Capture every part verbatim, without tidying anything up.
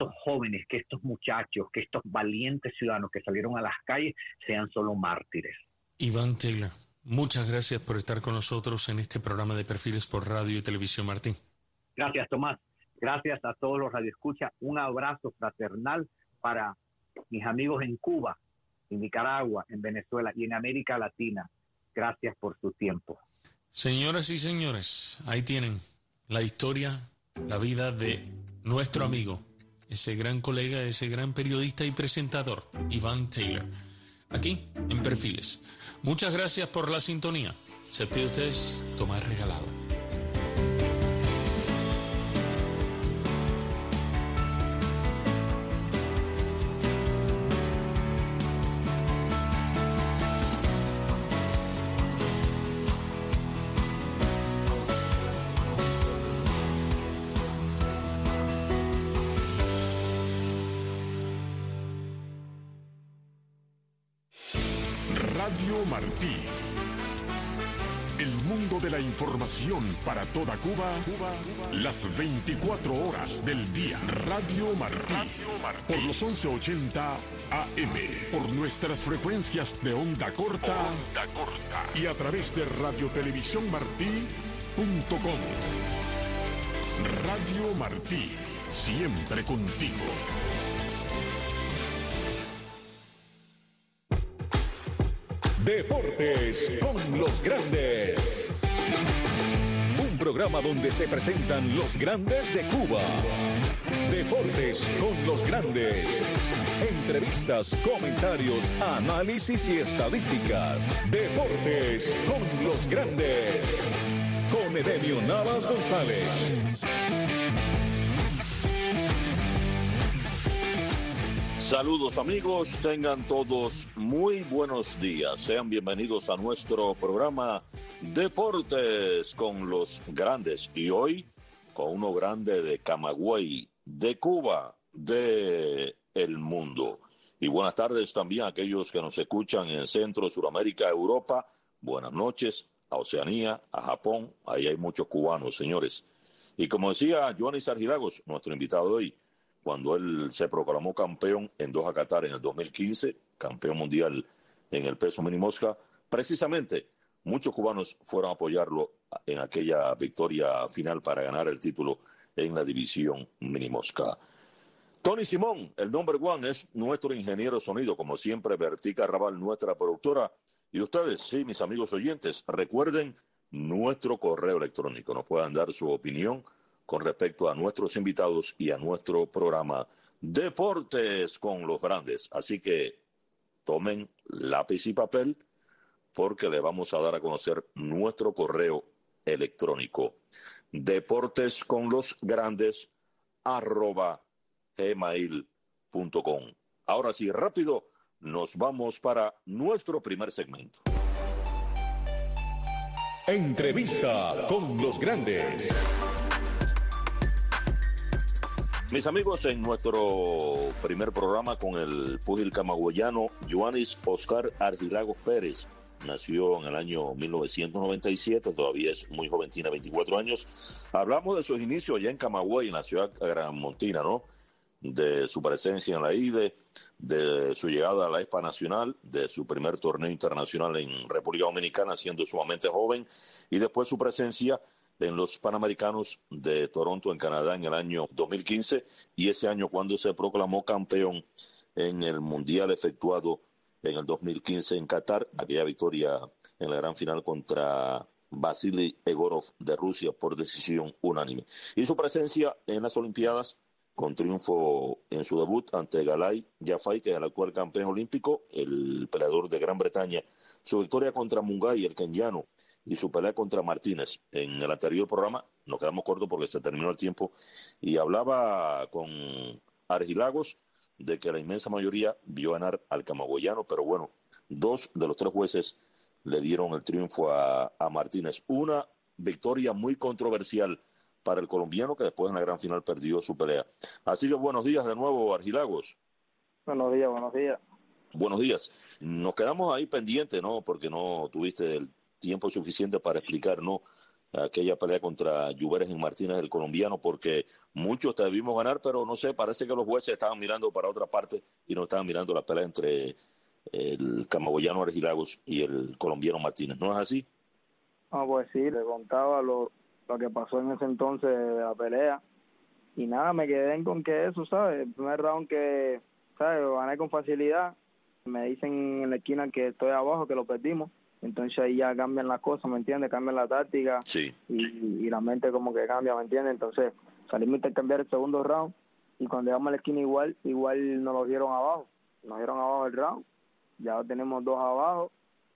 estos jóvenes, que estos muchachos, que estos valientes ciudadanos que salieron a las calles sean solo mártires. Iván Taylor, muchas gracias por estar con nosotros en este programa de Perfiles por Radio y Televisión Martí. Gracias, Tomás. Gracias a todos los radioescuchas. Un abrazo fraternal para mis amigos en Cuba, en Nicaragua, en Venezuela y en América Latina. Gracias por su tiempo. Señoras y señores, ahí tienen la historia, la vida de nuestro amigo, ese gran colega, ese gran periodista y presentador, Iván Taylor, aquí en Perfiles. Muchas gracias por la sintonía. Se despide ustedes, Tomás Regalado. Radio Martí. El mundo de la información para toda Cuba, Cuba, las veinticuatro horas del día. Radio Martí. Radio Martí. Por los once ochenta A M. Por nuestras frecuencias de onda corta. Onda corta. Y a través de radiotelevisiónmartí punto com. Radio Martí. Siempre contigo. Deportes con los grandes. Un programa donde se presentan los grandes de Cuba. Deportes con los grandes. Entrevistas, comentarios, análisis y estadísticas. Deportes con los grandes. Con Edenio Navas González. Saludos amigos, tengan todos muy buenos días. Sean bienvenidos a nuestro programa Deportes con los Grandes. Y hoy con uno grande de Camagüey, de Cuba, de el mundo. Y buenas tardes también a aquellos que nos escuchan en Centro, Suramérica, Europa. Buenas noches a Oceanía, a Japón. Ahí hay muchos cubanos, señores. Y como decía Joanis Argilagos, nuestro invitado de hoy, cuando él se proclamó campeón en Doha, Qatar, en el dos mil quince, campeón mundial en el peso mini mosca, precisamente muchos cubanos fueron a apoyarlo en aquella victoria final para ganar el título en la división mini mosca. Tony Simón, el number one, es nuestro ingeniero sonido, como siempre, Vertica Raval, nuestra productora. Y ustedes, sí, mis amigos oyentes, recuerden nuestro correo electrónico, nos puedan dar su opinión con respecto a nuestros invitados y a nuestro programa Deportes con los Grandes. Así que tomen lápiz y papel porque le vamos a dar a conocer nuestro correo electrónico. Deportes con los Grandes arroba gmail punto com. Ahora sí, rápido, nos vamos para nuestro primer segmento. Entrevista con los Grandes. Mis amigos, en nuestro primer programa con el púgil camagüeyano Joanis Oscar Argilagos Pérez, nació en el año mil novecientos noventa y siete, todavía es muy joven, tiene veinticuatro años. Hablamos de sus inicios allá en Camagüey, en la ciudad granmontina, ¿no? De su presencia en la I D E, de su llegada a la Expa Nacional, de su primer torneo internacional en República Dominicana, siendo sumamente joven, y después su presencia en los Panamericanos de Toronto, en Canadá, en el año dos mil quince, y ese año cuando se proclamó campeón en el Mundial efectuado en el dos mil quince en Qatar, aquella victoria en la gran final contra Vasily Egorov de Rusia por decisión unánime. Y su presencia en las Olimpiadas, con triunfo en su debut ante Galay Jafai, que es el actual campeón olímpico, el peleador de Gran Bretaña, su victoria contra Mungai, el kenyano, y su pelea contra Martínez. En el anterior programa nos quedamos cortos porque se terminó el tiempo y hablaba con Argilagos de que la inmensa mayoría vio ganar al camagüeyano, pero bueno, dos de los tres jueces le dieron el triunfo a, a Martínez. Una victoria muy controversial para el colombiano, que después en la gran final perdió su pelea. Así que buenos días de nuevo, Argilagos. Buenos días, buenos días. Buenos días. Nos quedamos ahí pendientes, ¿no? Porque no tuviste el tiempo suficiente para explicar, ¿no? aquella pelea contra Juvergen Martínez, el colombiano, porque muchos te debimos ganar, pero no sé, parece que los jueces estaban mirando para otra parte y no estaban mirando la pelea entre el camagüeyano Argilagos y el colombiano Martínez. ¿No es así? Ah, pues sí, le contaba lo, lo que pasó en ese entonces de la pelea. Y nada, me quedé en con que eso, ¿sabes? El primer round que, ¿sabes? Lo gané con facilidad. Me dicen en la esquina que estoy abajo, que lo perdimos. Entonces ahí ya cambian las cosas, ¿me entiendes? Cambian la táctica. Sí. Y, y la mente como que cambia, ¿me entiendes? Entonces salimos a intercambiar el segundo round. Y cuando llegamos a la esquina igual, igual nos lo dieron abajo. Nos dieron abajo el round. Ya tenemos dos abajo.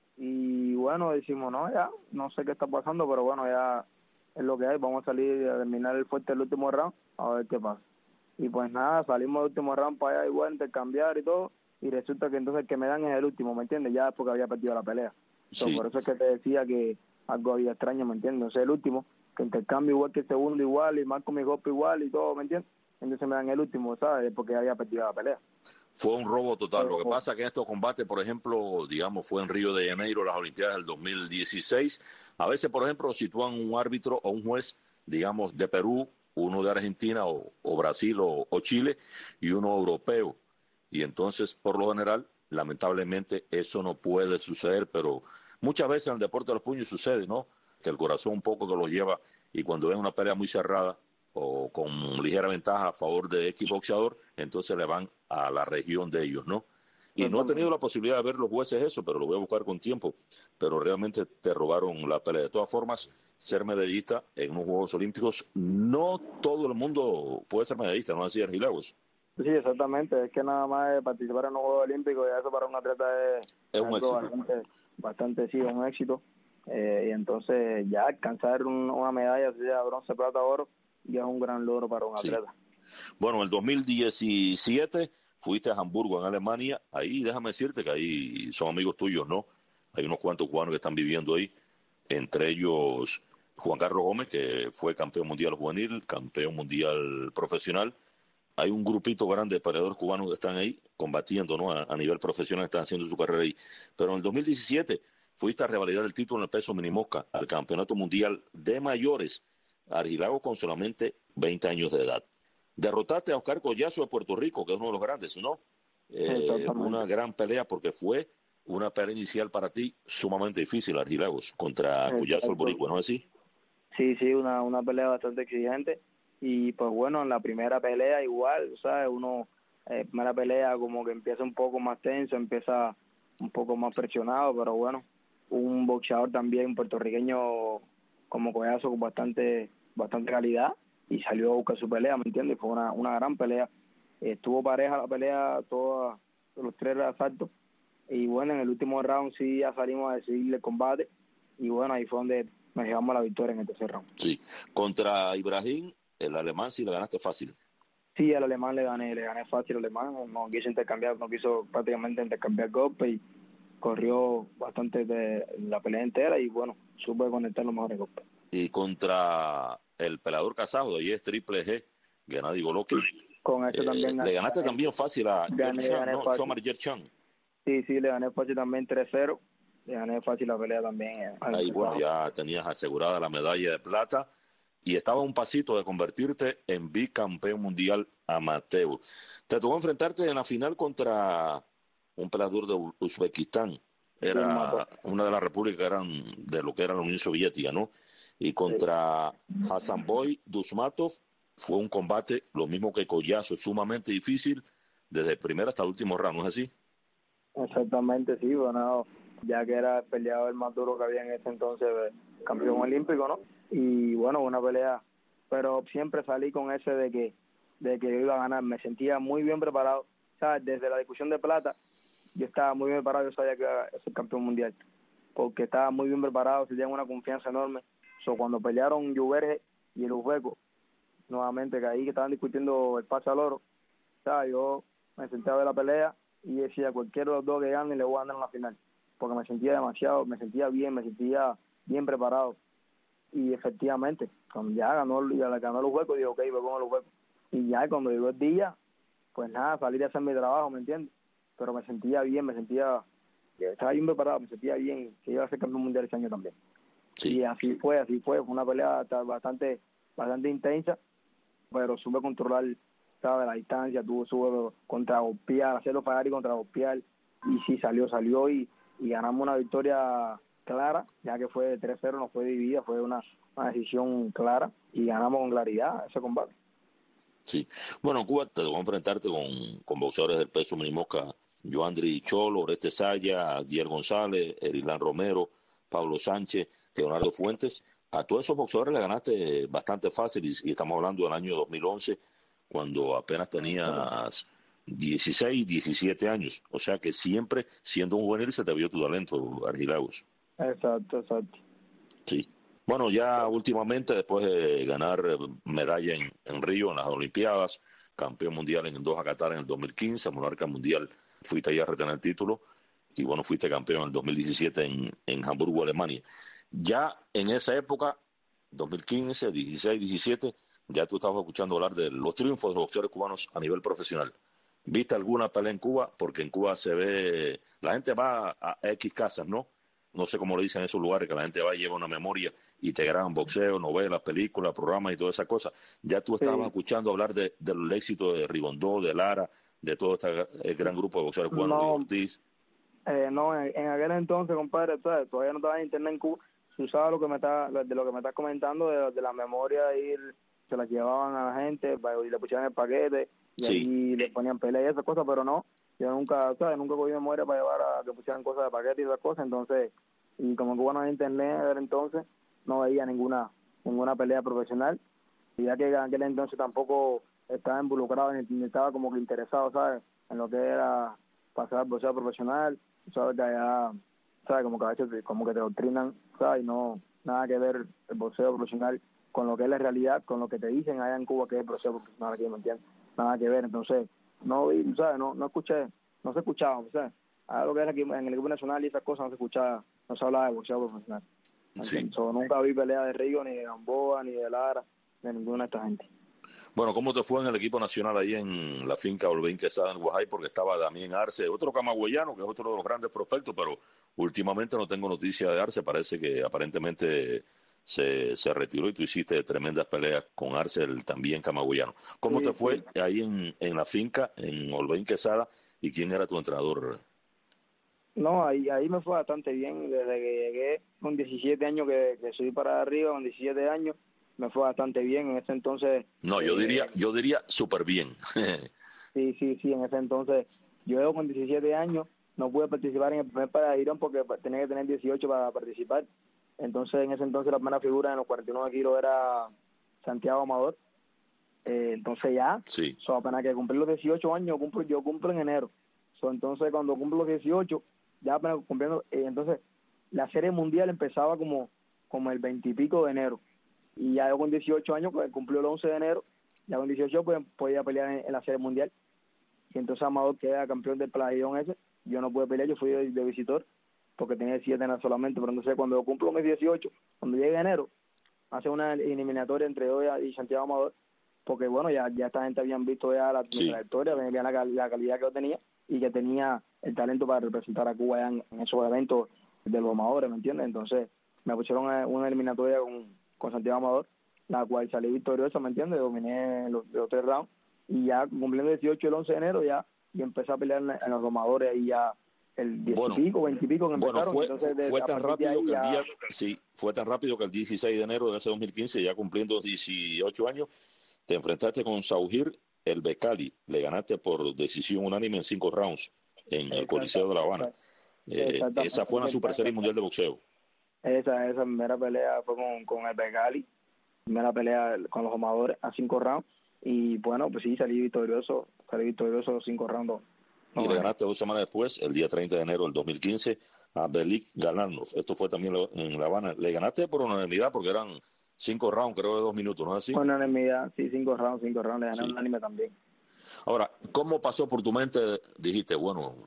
Y bueno, decimos, no, ya, no sé qué está pasando, pero bueno, ya es lo que hay. Vamos a salir a terminar el fuerte del último round, a ver qué pasa. Y pues nada, salimos del último round para allá igual, intercambiar y todo, y resulta que entonces el que me dan es el último, ¿me entiendes? Ya porque había perdido la pelea. Sí. Entonces, por eso es que te decía que algo había extraño, ¿me entiendes? Entonces el último, que intercambio igual que el segundo igual, y marco mi golpe igual y todo, ¿me entiendes? Entonces me dan el último, ¿sabes? Porque había perdido la pelea. Fue un robo total. Lo que pasa es que en estos combates, por ejemplo, digamos, fue en Río de Janeiro, las Olimpiadas del dos mil dieciséis. A veces, por ejemplo, sitúan un árbitro o un juez, digamos, de Perú, uno de Argentina o, o Brasil o, o Chile y uno europeo. Y entonces, por lo general, lamentablemente, eso no puede suceder, pero muchas veces en el deporte de los puños sucede, ¿no? Que el corazón un poco que lo lleva y cuando ven una pelea muy cerrada o con ligera ventaja a favor de X boxeador, entonces le van a la región de ellos, ¿no? Y no he tenido la posibilidad de ver los jueces eso, pero lo voy a buscar con tiempo. Pero realmente te robaron la pelea. De todas formas, ser medallista en unos Juegos Olímpicos, no todo el mundo puede ser medallista, ¿no? Así Argilagos. Sí, exactamente. Es que nada más participar en los Juegos Olímpicos, ya eso para un atleta es, es un éxito. Bastante, bastante, sí, un éxito. Eh, y entonces ya alcanzar un, una medalla, sea bronce, plata, oro, ya es un gran logro para un atleta. Sí. Bueno, en el dos mil diecisiete fuiste a Hamburgo, en Alemania. Ahí déjame decirte que ahí son amigos tuyos, ¿no? Hay unos cuantos cubanos que están viviendo ahí, entre ellos Juan Carlos Gómez, que fue campeón mundial juvenil, campeón mundial profesional. Hay un grupito grande de peleadores cubanos que están ahí combatiendo, ¿no? A, a nivel profesional, están haciendo su carrera ahí. Pero en el dos mil diecisiete fuiste a revalidar el título en el peso minimosca al campeonato mundial de mayores, Argilagos con solamente veinte años de edad. Derrotaste a Oscar Collazo de Puerto Rico, que es uno de los grandes, ¿no? Eh, una gran pelea porque fue una pelea inicial para ti sumamente difícil, Argilagos, contra Collazo el boricua, ¿no es así? Sí, sí, una, una pelea bastante exigente. Y pues bueno, en la primera pelea igual, ¿sabes? Uno, eh, primera pelea como que empieza un poco más tenso, empieza un poco más presionado, pero bueno, un boxeador también puertorriqueño como Collazo con bastante bastante calidad y salió a buscar su pelea, ¿me entiendes? Fue una, una gran pelea. Estuvo pareja la pelea, todos los tres asaltos. Y bueno, en el último round sí ya salimos a decidirle el combate. Y bueno, ahí fue donde nos llevamos la victoria en el tercer round. Sí, contra Ibrahim, el alemán, sí le ganaste fácil. Sí, al alemán le gané, le gané fácil al alemán. No quiso intercambiar, no quiso prácticamente intercambiar golpes y corrió bastante de la pelea entera y bueno, supe conectar los mejores golpes. Y contra el peleador casado, ahí es Triple G, Gennady Golovkin. Con eso eh, también. Le ganaste gané, también fácil a gané, Chan, gané ¿no? fácil. Somar Yerchan. Sí, sí, le gané fácil también tres cero. Le gané fácil la pelea también. Eh, ahí, bueno, ya tenías asegurada la medalla de plata y estaba a un pasito de convertirte en bicampeón mundial amateur. Te tocó enfrentarte en la final contra un peleador de Uzbekistán. Era una de las repúblicas que eran de lo que era la Unión Soviética, ¿no? Y contra sí. Hasanboy Dusmatov fue un combate, lo mismo que Collazo, sumamente difícil, desde el primer hasta el último round, ¿no es así? Exactamente, sí, bueno, ya que era el peleador más duro que había en ese entonces, campeón olímpico, ¿no? Y bueno, una pelea, pero siempre salí con ese de que de que yo iba a ganar, me sentía muy bien preparado, ¿sabes? Desde la discusión de plata, yo estaba muy bien preparado, yo sabía que iba a ser campeón mundial, porque estaba muy bien preparado, tenía una confianza enorme. So, cuando pelearon Juvergen y el uzbeco, nuevamente que ahí que estaban discutiendo el pase al oro, ¿sabes? Yo me senté a ver la pelea y decía, cualquiera de los dos que gane le voy a ganar en la final, porque me sentía demasiado, me sentía bien, me sentía bien preparado. Y efectivamente, cuando ya ganó, ya ganó el uzbeco, dije, ok, voy con el uzbeco. Y ya cuando llegó el día, pues nada, salir a hacer mi trabajo, ¿me entiendes? Pero me sentía bien, me sentía, estaba bien preparado, me sentía bien, que iba a ser campeón mundial ese año también. Sí. Y así fue, así fue, fue una pelea bastante, bastante intensa, pero supe controlar, ¿sabes?, la distancia, tuvo, supe contragolpear, hacerlo fallar y contragolpear, y sí, salió, salió, y, y ganamos una victoria clara, ya que fue tres cero, no fue dividida, fue una, una decisión clara, y ganamos con claridad ese combate. Sí. Bueno, en Cuba te tocó enfrentarte con, con boxeadores del peso minimosca, Joandri Cholo, Oreste Saya, Dier González, Erilán Romero, Pablo Sánchez, Leonardo Fuentes. A todos esos boxeadores le ganaste bastante fácil, y, y estamos hablando del año dos mil once, cuando apenas tenías dieciséis, diecisiete años. O sea que siempre, siendo un juvenil, se te vio tu talento, Argilagos. Exacto, exacto. Sí. Bueno, ya últimamente, después de ganar medalla en, en Río, en las Olimpiadas, campeón mundial en Doha, Qatar en el dos mil quince, monarca mundial, fuiste allá a retener el título, y bueno, fuiste campeón en el dos mil diecisiete en, en Hamburgo, Alemania. Ya en esa época, dos mil quince, dieciséis, diecisiete, ya tú estabas escuchando hablar de los triunfos de los boxeadores cubanos a nivel profesional. ¿Viste alguna pelea en Cuba? Porque en Cuba se ve, la gente va a, a X casas, ¿no? No sé cómo le dicen en esos lugares, que la gente va y lleva una memoria y te graban boxeo, novelas, películas, programas y todas esas cosas. Ya tú estabas sí. escuchando hablar de, del éxito de Rigondó, de Lara, de todo este gran grupo de boxeadores cubanos, no, de Ortiz. Eh, no, en, en aquel entonces, compadre, todavía no estaba en internet en Cuba. Se usaba lo que me está, de lo que me estás comentando, de, de la memoria, y se las llevaban a la gente y le pusieron el paquete y sí. ahí le ponían pelea y esas cosas, pero no, yo nunca, ¿sabes? Nunca cogí memoria para llevar a que pusieran cosas de paquete y esas cosas. Entonces, y como en Cuba no había internet desde entonces, no veía ninguna ninguna pelea profesional, y ya que en aquel entonces tampoco estaba involucrado ni estaba como que interesado, ¿sabes?, en lo que era pasar al boxeo profesional. Sabes que allá, ¿sabes?, como que a veces como que te doctrinan, ¿sabes?, y no, nada que ver el boxeo profesional con lo que es la realidad, con lo que te dicen allá en Cuba que es el boxeo profesional, aquí, ¿me entiendes? Nada que ver. Entonces, no vi, ¿sabes?, no, no escuché, no se escuchaba, ¿sabes?, a lo que era aquí en el equipo nacional y esas cosas no se escuchaba, no se hablaba de boxeo profesional. Sí. So, nunca vi pelea de Río, ni de Gamboa, ni de Lara, de ninguna de esta gente. Bueno, ¿cómo te fue en el equipo nacional ahí en la finca Olveín Quesada en Guajay? Porque estaba Damián Arce, otro camagüeyano, que es otro de los grandes prospectos, pero últimamente no tengo noticia de Arce. Parece que aparentemente se, se retiró, y tú hiciste tremendas peleas con Arce, el también camagüeyano. ¿Cómo sí, te fue sí. ahí en, en la finca, en Olveín Quesada, y quién era tu entrenador? No, ahí, ahí me fue bastante bien. Desde que llegué con diecisiete años, que, que subí para arriba con diecisiete años, me fue bastante bien. En ese entonces... No, yo eh, diría yo diría súper bien. sí, sí, sí, en ese entonces yo llego con diecisiete años, no pude participar en el primer Paradirón porque tenía que tener dieciocho para participar. Entonces, en ese entonces la primera figura en los cuarenta y nueve kilos era Santiago Amador. Eh, entonces ya, sí. so, apenas que cumplí los dieciocho años, cumplo, yo cumplo en enero. So, entonces, cuando cumplo los dieciocho, ya apenas cumpliendo, eh, entonces la serie mundial empezaba como, como el veinte y pico de enero. Y ya yo con dieciocho años, pues cumplió el once de enero, ya con dieciocho pues podía pelear en, en la serie mundial. Y entonces Amador, que era campeón del Playón ese, yo no pude pelear, yo fui de, de visitor, porque tenía siete años solamente. Pero entonces cuando yo cumplo mis dieciocho, cuando llegue enero, hace una eliminatoria entre yo y Santiago Amador, porque bueno, ya, ya esta gente habían visto ya la sí. trayectoria, veían la, la calidad que yo tenía, y que tenía el talento para representar a Cuba ya en, en esos eventos de los amadores, ¿me entiendes? Entonces me pusieron una, una eliminatoria con, con Santiago Amador, la cual salí victorioso, ¿me entiendes? Dominé los, los tres rounds, y ya cumpliendo dieciocho el once de enero ya, y empecé a pelear en, en los amadores, ahí ya el diez bueno, y pico, veinte y pico que empezaron. Bueno, fue, entonces, de, fue tan rápido que ya... el día, sí, fue tan rápido que el dieciséis de enero de ese dos mil quince, ya cumpliendo dieciocho años, te enfrentaste con Sauhir El Becali, le ganaste por decisión unánime en cinco rounds en el Coliseo de La Habana. Eh, esa fue una super serie mundial de boxeo. Esa, esa primera pelea fue con, con El Becali, primera pelea con los amadores a cinco rounds, y bueno, pues sí, salí victorioso, salí victorioso los cinco rounds. No, y le ganaste dos semanas después, el día treinta de enero del dos mil quince, a Belik Galanov. Esto fue también en La Habana. Le ganaste por unanimidad porque eran cinco rounds, creo, de dos minutos, ¿no es así? Por unanimidad, sí, cinco rounds, cinco rounds, le gané sí. unánime también. Ahora, ¿cómo pasó por tu mente? Dijiste, bueno,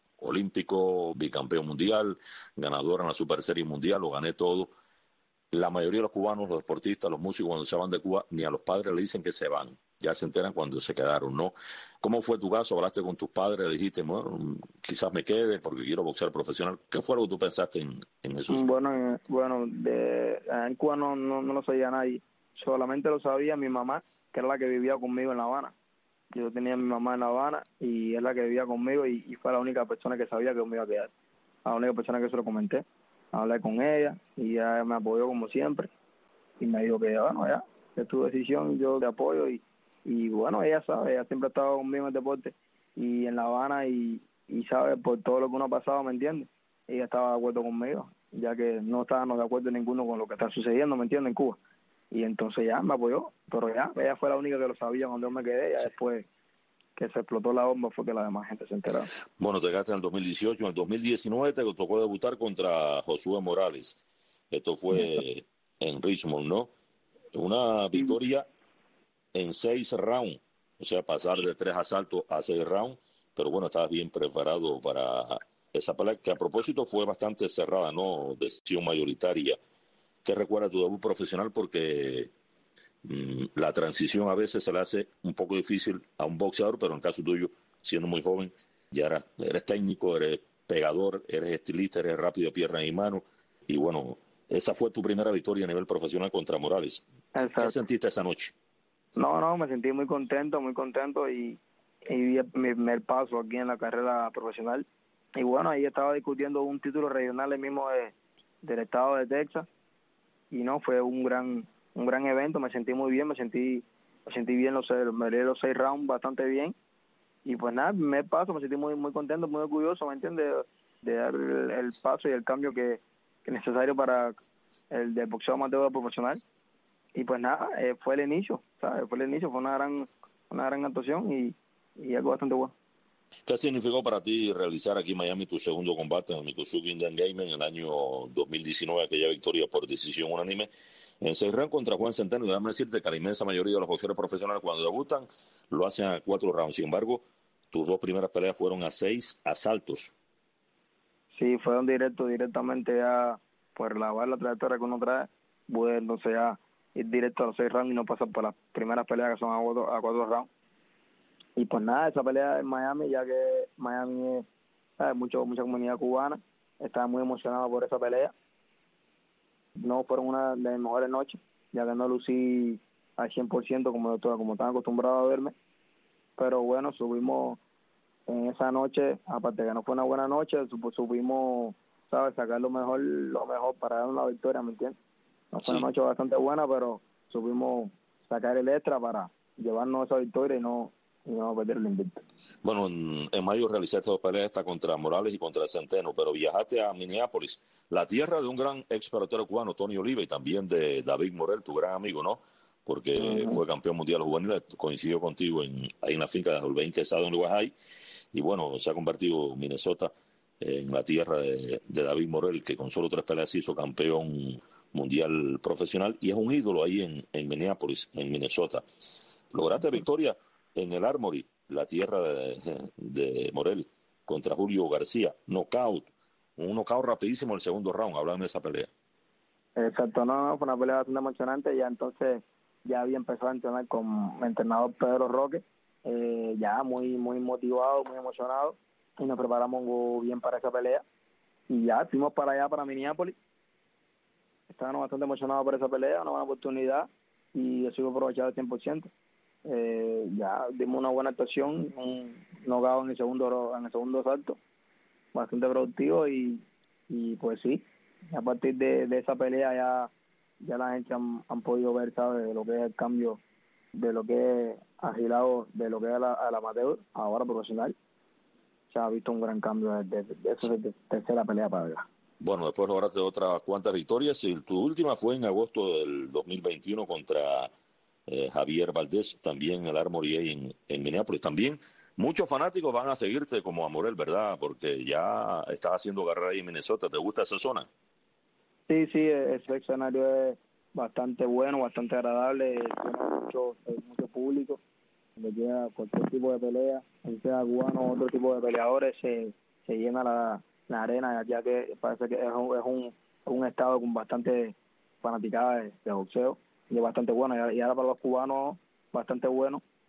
olímpico, bicampeón mundial, ganador en la Super Serie Mundial, lo gané todo. La mayoría de los cubanos, los deportistas, los músicos, cuando se van de Cuba, ni a los padres le dicen que se van. ya se enteran cuando se quedaron, ¿no? ¿Cómo fue tu caso? ¿Hablaste con tus padres? ¿Dijiste, bueno, quizás me quede porque quiero boxear profesional? ¿Qué fue lo que tú pensaste en, en Jesús? Bueno, bueno, de, en Cuba no, no, no lo sabía nadie. Solamente lo sabía mi mamá, que era la que vivía conmigo en La Habana. Yo tenía a mi mamá en La Habana y es la que vivía conmigo y, y fue la única persona que sabía que yo me iba a quedar. La única persona que se lo comenté. Hablé con ella y ella me apoyó como siempre. Y me dijo que, bueno, ya, es tu decisión, yo te apoyo. Y, y bueno, ella sabe, ella siempre ha estado conmigo en el deporte y en La Habana y, y sabe por todo lo que uno ha pasado, ¿me entiendes? Ella estaba de acuerdo conmigo, ya que no estábamos de acuerdo ninguno con lo que está sucediendo, ¿me entiendes? En Cuba. Y entonces ya me apoyó, pero ya, ella fue la única que lo sabía cuando yo me quedé, ya después que se explotó la bomba fue que la demás gente se enteraba. Bueno, te quedaste en el dos mil dieciocho, en el dos mil diecinueve te tocó debutar contra Josué Morales. Esto fue en Richmond, ¿no? Una victoria en seis rounds, o sea, pasar de tres asaltos a seis rounds, pero bueno, estabas bien preparado para esa pelea, que a propósito fue bastante cerrada, ¿no? Decisión mayoritaria. ¿Qué recuerda tu debut profesional? Porque mmm, la transición a veces se le hace un poco difícil a un boxeador, pero en el caso tuyo, siendo muy joven, ya eras, eres técnico, eres pegador, eres estilista, eres rápido de pierna y mano, y bueno, esa fue tu primera victoria a nivel profesional contra Morales. Exacto. ¿Qué sentiste esa noche? No, no, me sentí muy contento, muy contento y, y vi mi primer paso aquí en la carrera profesional. Y bueno, ahí estaba discutiendo un título regional el mismo de, del estado de Texas y no, fue un gran un gran evento, me sentí muy bien, me sentí me sentí bien los, me leí los seis rounds bastante bien y pues nada, el primer paso, me sentí muy muy contento, muy orgulloso, ¿me entiendes? De, de dar el, el paso y el cambio que, que es necesario para el del boxeo amateur profesional. Y pues nada, eh, fue el inicio, ¿sabes? Fue el inicio, fue una gran una gran actuación y, y algo bastante bueno. ¿Qué significó para ti realizar aquí en Miami tu segundo combate en el Miccosukee Indian Game en el año dos mil diecinueve, aquella victoria por decisión unánime en seis rounds contra Juan Centeno? Déjame decirte que la inmensa mayoría de los boxeadores profesionales cuando debutan lo hacen a cuatro rounds. Sin embargo, tus dos primeras peleas fueron a seis asaltos. Sí, fueron directo, directamente ya por la la trayectoria que uno trae, bueno, entonces ya ir directo a los seis rounds y no pasar por las primeras peleas que son a cuatro, a cuatro rounds. Y pues nada, esa pelea en Miami, ya que Miami es, ¿sabes? Mucho, mucha comunidad cubana, estaba muy emocionado por esa pelea. No fueron una de mis mejores noches, ya que no lucí al cien por ciento como, como estaba acostumbrado a verme. Pero bueno, subimos en esa noche, aparte de que no fue una buena noche, supimos, ¿sabes? Sacar lo mejor, lo mejor para dar una victoria, ¿me entiendes? No fue sí. Una noche bastante buena, pero supimos sacar el extra para llevarnos esa victoria y no, y no perder el invicto. Bueno, en, en mayo realizaste dos peleas esta contra Morales y contra Centeno, pero viajaste a Minneapolis, la tierra de un gran ex pelotero cubano, Tony Oliva, y también de David Morel, tu gran amigo, ¿no? Porque uh-huh. fue campeón mundial juvenil, coincidió contigo en, ahí en la finca de Holbein Quesada en Uruguay, y bueno, se ha convertido Minnesota en la tierra de, de David Morel, que con solo tres peleas hizo campeón mundial profesional, y es un ídolo ahí en, en Minneapolis, en Minnesota. Lograste victoria en el Armory, la tierra de, de Morel, contra Julio García, knockout, un knockout rapidísimo el segundo round. Háblame de esa pelea. Exacto, no, no, fue una pelea bastante emocionante. Ya entonces ya había empezado a entrenar con mi entrenador Pedro Roque, eh, ya muy muy motivado, muy emocionado, y nos preparamos bien para esa pelea. Y ya fuimos para allá, para Minneapolis. Estábamos bastante emocionados por esa pelea, una buena oportunidad, y eso iba a aprovechar al cien por ciento. Eh, ya dimos una buena actuación, un knockout en el segundo en el segundo asalto, bastante productivo, y, y pues sí, a partir de, de esa pelea ya ya la gente han, han podido ver, ¿sabes?, de lo que es el cambio, de lo que es agilado, de lo que es la, la amateur, ahora profesional. Se ha visto un gran cambio desde de, de, de esa tercera pelea para allá. Bueno, después lograste otras cuantas victorias, y tu última fue en agosto del dos mil veintiuno contra Eh, Javier Valdés, también en el Armory en, en Minneapolis. También muchos fanáticos van a seguirte como a Morel, ¿verdad? Porque ya estás haciendo carrera ahí en Minnesota. ¿Te gusta esa zona? Sí, sí, ese escenario es bastante bueno, bastante agradable, tiene mucho, mucho público, donde llega cualquier tipo de pelea, sea cubano o otro tipo de peleadores, se, se llena la, la arena, ya que parece que es un, es un, un estado con bastante fanaticada de, de boxeo, y es bastante bueno, y ahora para los cubanos bastante bueno,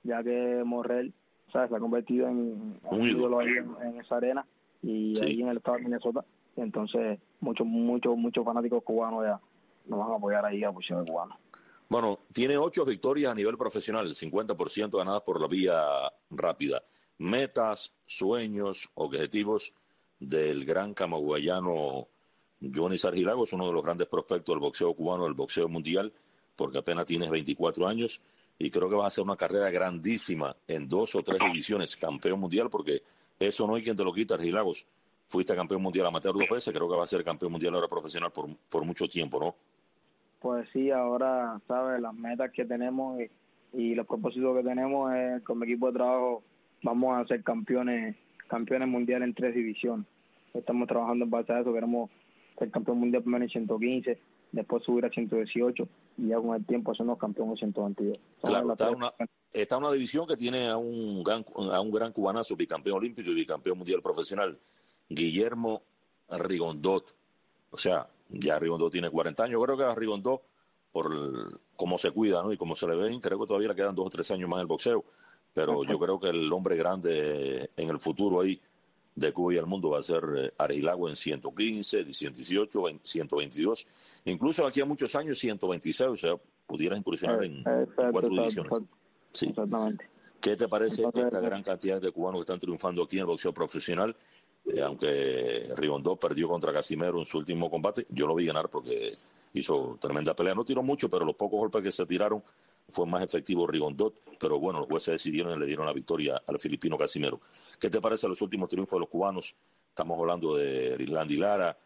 ya que Morrell, ¿sabes?, se ha convertido en un ídolo ahí en, en esa arena y sí. ahí en el estado de Minnesota. Y entonces muchos muchos muchos fanáticos cubanos ya nos van a apoyar ahí a boxeo cubano. Bueno, tiene ocho victorias a nivel profesional, el cincuenta por ciento ganadas por la vía rápida. Metas, sueños, objetivos del gran camagüeyano Johnny Sargilagos, uno de los grandes prospectos del boxeo cubano, del boxeo mundial, porque apenas tienes veinticuatro años y creo que vas a hacer una carrera grandísima en dos o tres divisiones, campeón mundial, porque eso no hay quien te lo quita, Sargilagos. Fuiste campeón mundial amateur dos veces, creo que va a ser campeón mundial ahora profesional por, por mucho tiempo, ¿no? Pues sí, ahora, ¿sabes? Las metas que tenemos y, y los propósitos que tenemos es, con mi equipo de trabajo, vamos a ser campeones campeones mundiales en tres divisiones. Estamos trabajando en base a eso, queremos ser campeón mundial primero en ciento quince, después subir a ciento dieciocho y ya con el tiempo hacernos campeón en ciento veintidós. Claro, está una, está una división que tiene a un gran, a un gran cubanazo, bicampeón olímpico y bicampeón mundial profesional, Guillermo Rigondot. O sea, ya Rigondot tiene cuarenta años. Creo que a Rigondot, por el, cómo se cuida, ¿no?, y cómo se le ven, creo que todavía le quedan dos o tres años más en el boxeo. Pero yo creo que el hombre grande en el futuro ahí de Cuba y el mundo va a ser eh, Sargilagos en ciento quince, ciento dieciocho, ciento veintidós, incluso aquí a muchos años ciento veintiséis, o sea, pudiera incursionar en, exacto, en cuatro divisiones. Exacto. Sí. Exactamente. ¿Qué te parece Entonces, esta gran cantidad de cubanos que están triunfando aquí en el boxeo profesional? Eh, aunque Rigondot perdió contra Casimero en su último combate, yo lo vi ganar porque hizo tremenda pelea. No tiró mucho, pero los pocos golpes que se tiraron fue más efectivo Rigondot, pero bueno, los jueces decidieron y le dieron la victoria al filipino Casimero. ¿Qué te parece los últimos triunfos de los cubanos? Estamos hablando de Irlandi Lara,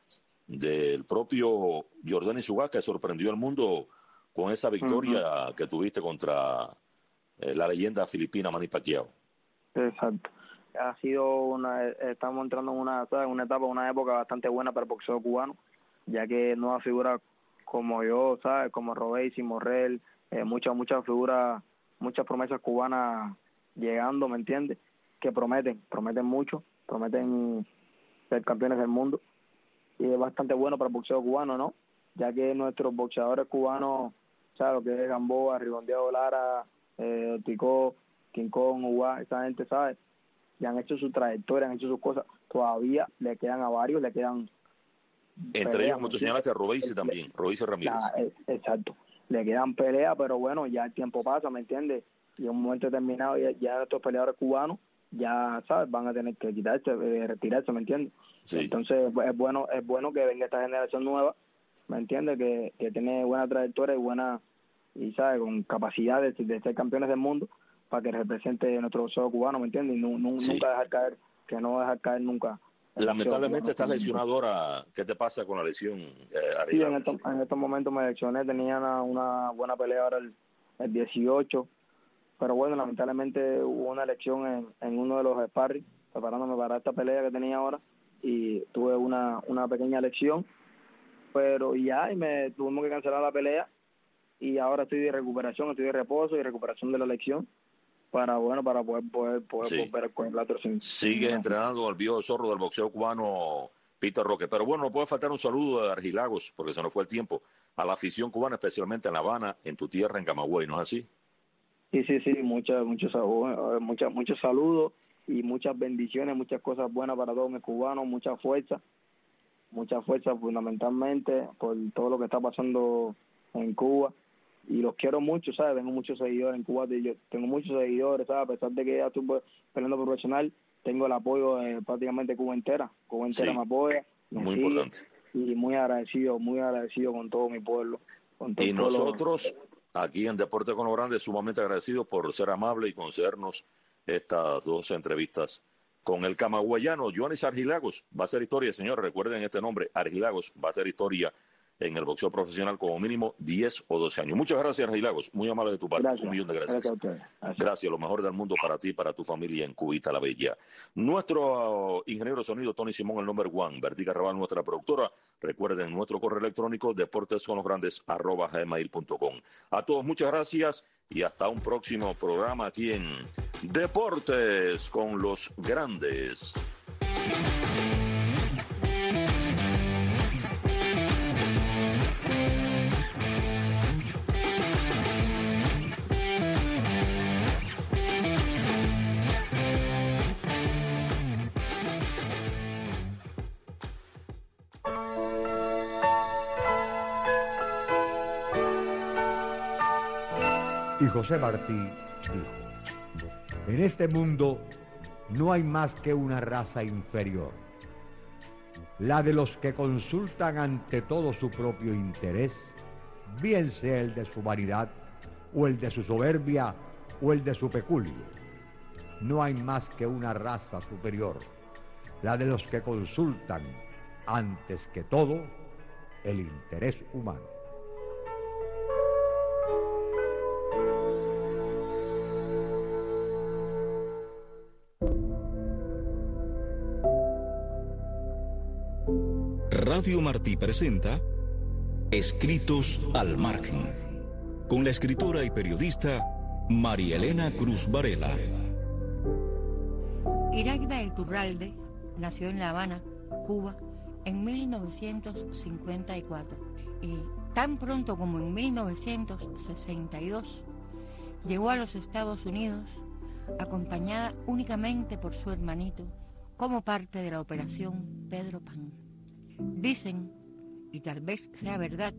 del propio Jordani Sugar, que sorprendió al mundo con esa victoria uh-huh. que tuviste contra eh, la leyenda filipina Manny Pacquiao. Exacto. Ha sido una, estamos entrando en una, ¿sabes?, una etapa, una época bastante buena para el boxeo cubano, ya que nuevas figuras como yo, ¿sabes?, como Robesi, Morrell, eh, muchas, muchas figuras, muchas promesas cubanas llegando, ¿me entiendes?, que prometen, prometen mucho, prometen ser campeones del mundo, y es bastante bueno para el boxeo cubano, ¿no?, ya que nuestros boxeadores cubanos, ¿sabes?, lo que es Gamboa, Rigondeado Lara, eh, Ticó, King Kong, Uguá, esa gente, ¿sabes?, ya han hecho su trayectoria, han hecho sus cosas, todavía le quedan a varios, le quedan... Entre peleas, ellos, como tú señalaste, a Robesi también, Robesi Ramírez. Ya, es, exacto, le quedan peleas, pero bueno, ya el tiempo pasa, ¿me entiendes? Y en un momento determinado ya, ya estos peleadores cubanos, ya, ¿sabes?, van a tener que quitarse, eh, retirarse, ¿me entiendes? Sí. Entonces, es bueno es bueno que venga esta generación nueva, ¿me entiendes?, que, que tiene buena trayectoria y buena, y ¿sabes?, con capacidad de, de ser campeones del mundo, para que represente nuestro boxeo cubano, ¿me entiendes? Y no, no, sí. nunca dejar caer, que no dejar caer nunca. Lamentablemente estás lesionado ahora. ¿Qué te pasa con la lesión? Eh, sí, en estos, en estos momentos me lesioné, tenía una, una buena pelea ahora el, el dieciocho, pero bueno, lamentablemente hubo una lesión en, en uno de los sparring, preparándome para esta pelea que tenía ahora, y tuve una, una pequeña lesión, pero ya, y me tuvimos que cancelar la pelea, y ahora estoy de recuperación, estoy de reposo y recuperación de la lesión, para bueno para poder poder, poder sí. volver con el plato. Sigues entrenando al viejo zorro del boxeo cubano, Peter Roque. Pero bueno, no puede faltar un saludo de Sargilagos, porque se nos fue el tiempo, a la afición cubana, especialmente en La Habana, en tu tierra, en Camagüey, ¿no es así? Sí, sí, sí, muchas, muchos muchas, muchos saludos y muchas bendiciones, muchas cosas buenas para todos mis cubanos, mucha fuerza, mucha fuerza fundamentalmente por todo lo que está pasando en Cuba. Y los quiero mucho, ¿sabes? Tengo muchos seguidores en Cuba, yo tengo muchos seguidores, ¿sabes? A pesar de que ya estuve peleando profesional, tengo el apoyo de prácticamente Cuba entera. Cuba entera sí. me apoya. Me muy sigue, importante. Y muy agradecido, muy agradecido con todo mi pueblo. Con todo y nosotros, lo... aquí en Deporte con los Grandes, sumamente agradecidos por ser amable y concedernos estas dos entrevistas con el camagüeyano Johnny Sargilagos. Va a ser historia, señores, recuerden este nombre, Sargilagos, va a ser historia en el boxeo profesional como mínimo diez o doce años. Muchas gracias, Sargilagos. Muy amable de tu parte. Gracias. Un millón de gracias. Gracias, gracias. Gracias. Lo mejor del mundo para ti, para tu familia en Cubita la Bella. Nuestro uh, ingeniero de sonido, Tony Simón, el number one. Vertica Raval, nuestra productora. Recuerden nuestro correo electrónico, deportesconlosgrandes arroba gmail punto com. A todos, muchas gracias y hasta un próximo programa aquí en Deportes con los Grandes. Y José Martí dijo: en este mundo no hay más que una raza inferior, la de los que consultan ante todo su propio interés, bien sea el de su vanidad, o el de su soberbia, o el de su peculio. No hay más que una raza superior, la de los que consultan, antes que todo, el interés humano. Radio Martí presenta Escritos al Margen, con la escritora y periodista María Elena Cruz Varela. Iraida Iturralde nació en La Habana, Cuba, en mil novecientos cincuenta y cuatro, y tan pronto como en mil novecientos sesenta y dos llegó a los Estados Unidos, acompañada únicamente por su hermanito, como parte de la Operación Pedro Pan. Dicen, y tal vez sea verdad,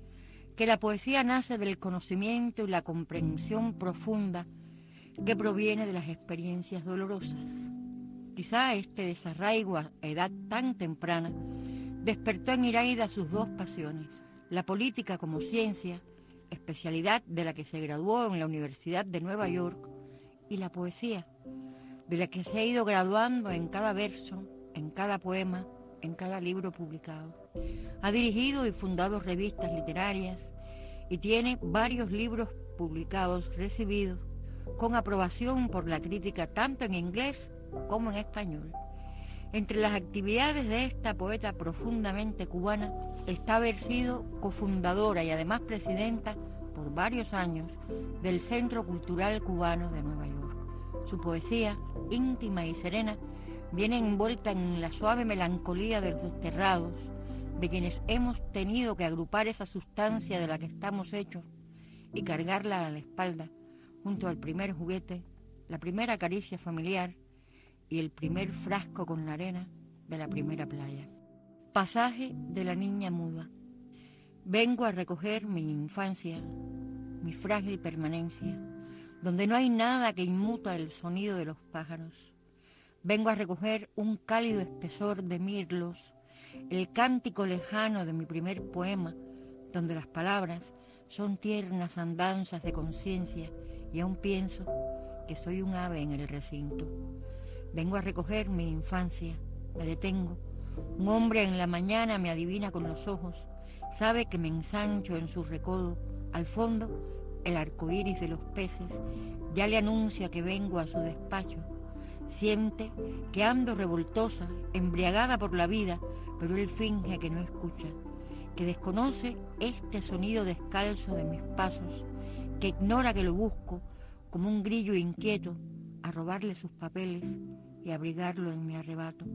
que la poesía nace del conocimiento y la comprensión profunda que proviene de las experiencias dolorosas. Quizá este desarraigo a edad tan temprana despertó en Iraida sus dos pasiones: la política como ciencia, especialidad de la que se graduó en la Universidad de Nueva York, y la poesía, de la que se ha ido graduando en cada verso, en cada poema, en cada libro publicado. Ha dirigido y fundado revistas literarias y tiene varios libros publicados recibidos con aprobación por la crítica tanto en inglés como en español. Entre las actividades de esta poeta profundamente cubana está haber sido cofundadora y además presidenta por varios años del Centro Cultural Cubano de Nueva York. Su poesía, íntima y serena, viene envuelta en la suave melancolía de los desterrados, de quienes hemos tenido que agrupar esa sustancia de la que estamos hechos y cargarla a la espalda, junto al primer juguete, la primera caricia familiar y el primer frasco con la arena de la primera playa. Pasaje de la niña muda. Vengo a recoger mi infancia, mi frágil permanencia, donde no hay nada que inmuta el sonido de los pájaros. Vengo a recoger un cálido espesor de mirlos, el cántico lejano de mi primer poema, donde las palabras son tiernas andanzas de conciencia y aún pienso que soy un ave en el recinto. Vengo a recoger mi infancia, me detengo. Un hombre en la mañana me adivina con los ojos, sabe que me ensancho en su recodo. Al fondo, el arco iris de los peces ya le anuncia que vengo a su despacho. Siente que ando revoltosa, embriagada por la vida, pero él finge que no escucha, que desconoce este sonido descalzo de mis pasos, que ignora que lo busco como un grillo inquieto a robarle sus papeles y abrigarlo en mi arrebato.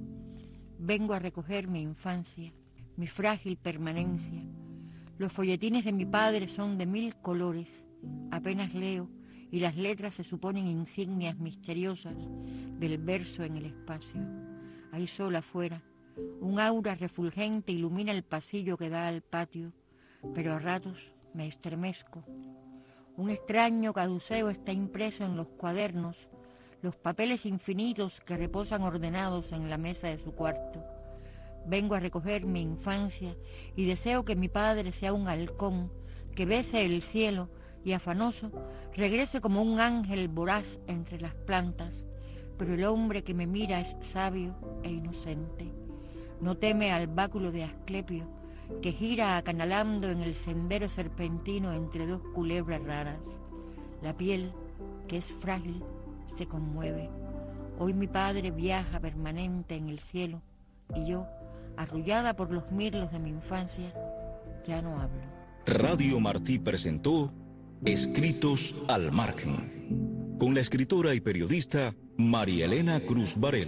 Vengo a recoger mi infancia, mi frágil permanencia. Los folletines de mi padre son de mil colores, apenas leo, y las letras se suponen insignias misteriosas del verso en el espacio. Hay sol afuera, un aura refulgente ilumina el pasillo que da al patio, pero a ratos me estremezco. Un extraño caduceo está impreso en los cuadernos, los papeles infinitos que reposan ordenados en la mesa de su cuarto. Vengo a recoger mi infancia y deseo que mi padre sea un halcón, que bese el cielo y afanoso regrese como un ángel voraz entre las plantas, pero el hombre que me mira es sabio e inocente. No teme al báculo de Asclepio, que gira acanalando en el sendero serpentino entre dos culebras raras. La piel, que es frágil, se conmueve. Hoy mi padre viaja permanente en el cielo y yo, arrullada por los mirlos de mi infancia, ya no hablo. Radio Martí presentó Escritos al Margen, con la escritora y periodista María Elena Cruz Varela.